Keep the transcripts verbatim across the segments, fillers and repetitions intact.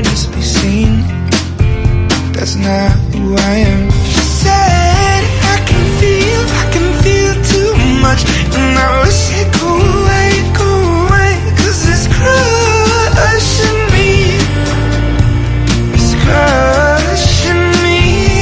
just be seen. That's not who I am. She said I can feel, I can feel too much, and I wish it go away, go away, 'cause it's crushing me, it's crushing me.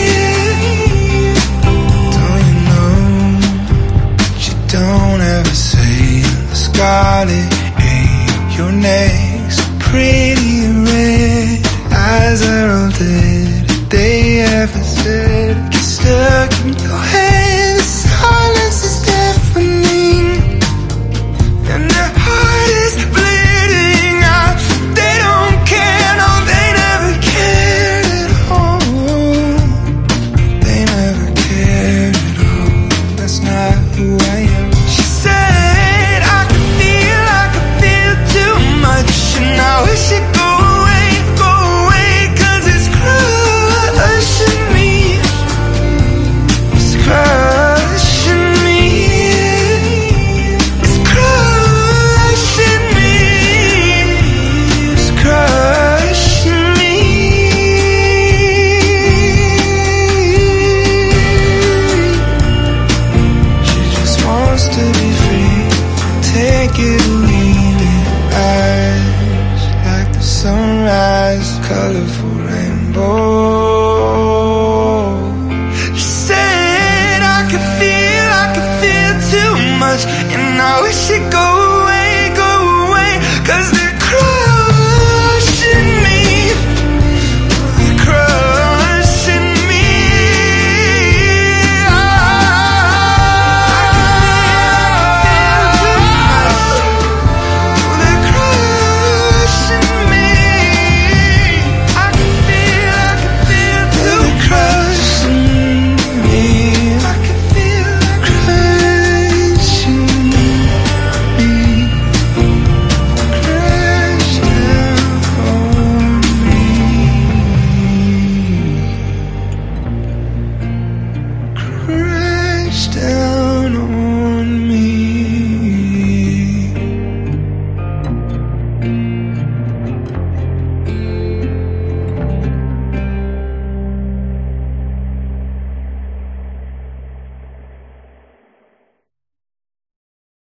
Don't you know that you don't ever say the scarlet ain't your next pretty red eyes are all dead. They ever said get stuck in your head. The silence is deafening, and their heart is bleeding out. They don't care, no, they never cared at all. They never cared at all. That's not who I am. She said I could feel, I could feel too much, and I wish it go away, go away, 'cause it's crushing me, it's crushing me, it's crushing me, it's crushing me. She just wants to be free, take it or leave it. Eyes like the sunrise, colorful rain.